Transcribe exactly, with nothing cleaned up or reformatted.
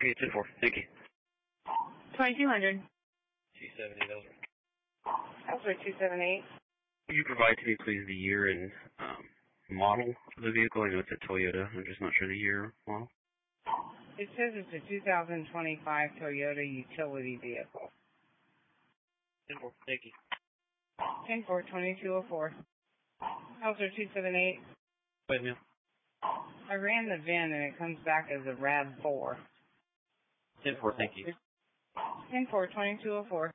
Okay, ten four. Thank you. twenty-two hundred. two seventy, that was right. That's right, two seven eight. Could you provide to me, please, the year and um, model of the vehicle? I know it's a Toyota. I'm just not sure the year model. It says it's a two thousand twenty-five Toyota utility vehicle. ten four. Thank you. ten four, twenty-two oh four. Hauser two seven eight. Wait a minute. I ran the V I N and it comes back as a RAV four. ten four. Thank you. ten four, twenty-two oh four.